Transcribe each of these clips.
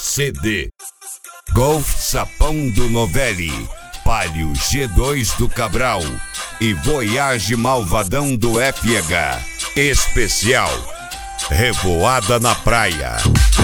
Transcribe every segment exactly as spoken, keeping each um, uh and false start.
C D. Golf Sapão do Novelli, Palio G dois do Cabral e Voyage Malvadão do F H. Especial Revoada na Praia.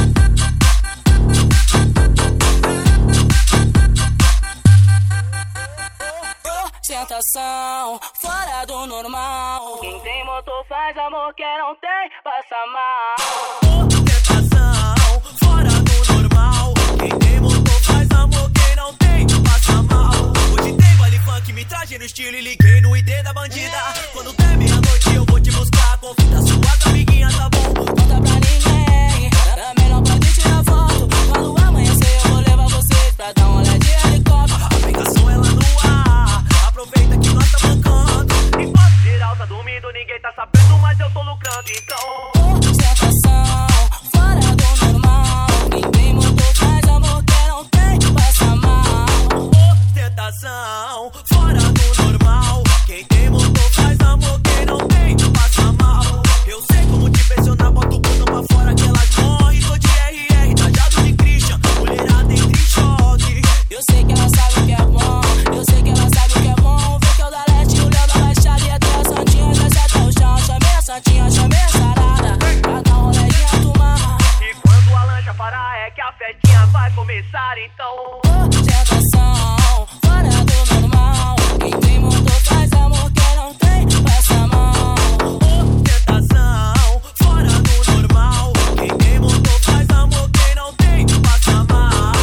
Ostentação fora do normal. Quem tem motor faz amor, quem não tem passa mal. Ostentação fora do normal. Quem tem motor faz amor, quem não tem passa mal. Hoje tem baile funk, me traje no estilo e liguei no I D da bandida. Quando der meia-noite eu vou te buscar, convida suas amiguinhas, tá bom? Conta pra ninguém, também não pode tirar foto. Quando amanhecer eu vou levar vocês pra dar uma olhada de helicóptero. A pegação é lá no ar, aproveita que nós tá bancando. Enquanto geral tá dormindo, ninguém tá sabendo, mas eu tô lucrando, então. Ostentação fora do normal. Quem tem motor faz amor, quem não tem passa mal. Ostentação fora do normal. Quem tem motor faz amor, quem não tem passa mal. Eu sei como te pressionar, bota o botão pra fora que elas morrem. Tô de R R, trajado de Christian, mulherada entra em choque. Eu sei que ela sabe o que é bom, eu sei que ela sabe o que é bom. Vê que é o da leste, o Léo da baixada e até a Santinha desce até o chão. Chamei a Santinha, chamei a sarada, pra dar um rolezinha tomar. E quando a lancha parar é que a festinha vai começar, então. Ostentação fora do normal. Quem tem motor faz amor, quem não tem passa mal. Ostentação fora do normal. Quem tem motor faz amor, quem não tem passa mal.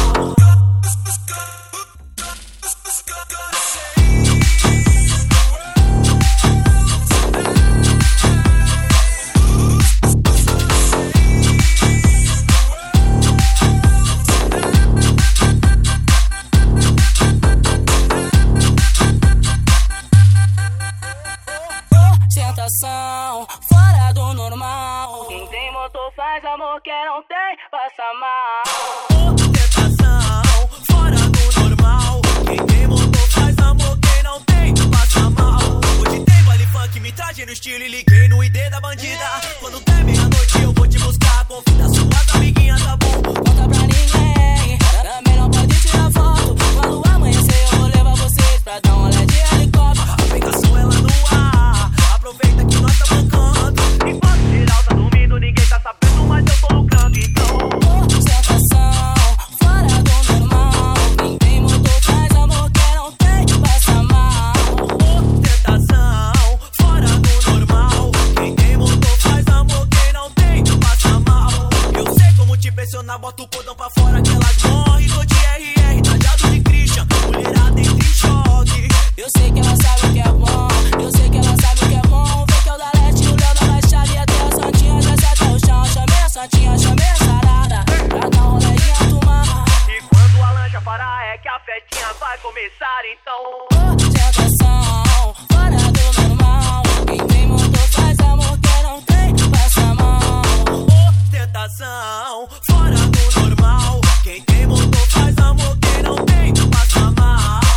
Ostentação fora do normal. Quem tem motor faz amor, quem não tem passa mal. Ostentação fora do normal. Quem tem motor faz amor, quem não tem passa mal. Hoje tem baile funk, me traje no estilo e liguei no I D da bandida. Quando der meia-noite eu vou te buscar, convida suas amiguinhas, tá bom? Conta pra ninguém, também não pode tirar foto. Quando amanhecer eu vou levar vocês pra dar uma olhada de helicóptero. A pegação é lá no ar, aproveita que nós tá bancando. Enquanto geral tá dormindo, ninguém tá sabendo, mas eu tô lucrando, então. Ostentação fora do normal. Quem tem motor faz amor, quem não tem passa mal. Ostentação fora do normal. Quem tem motor faz amor, quem não tem passa mal. Eu sei como te pressionar, bota o cordão pra fora que elas morrem. Tô de R R, trajado de Christian, mulherada entra em choque. Eu sei que ela sabe o que é bom, eu sei que ela sabe o que é bom. Vê que é o da leste, o Léo da baixada e até a Santinha desce até o chão. Chamei a Santinha, chamei a sarada, pra dar um rolezinha tomar. E quando a lancha parar é que a festinha vai começar, então. Ostentação fora do normal. Quem tem motor faz amor, quem não tem passa mal. Ostentação fora do normal. Quem tem motor faz amor, quem não tem passa mal.